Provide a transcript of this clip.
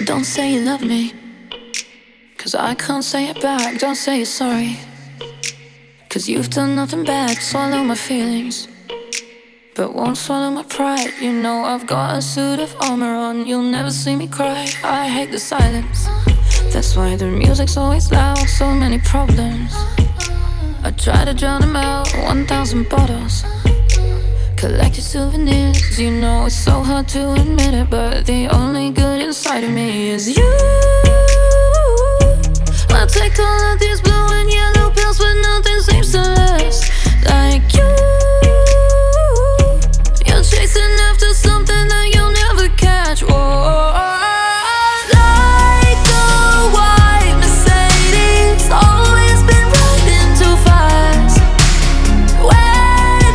Don't say you love me, 'cause I can't say it back. Don't say you're sorry, 'cause you've done nothing bad. Swallow my feelings, but won't swallow my pride. You know I've got a suit of armor on. You'll never see me cry. I hate the silence, that's why the music's always loud. So many problems, I try to drown them out. 1,000 bottles, collected souvenirs. You know it's so hard to admit it, but the only good inside of me is you. I'll take all of these blue and yellow pills, but nothing seems to last.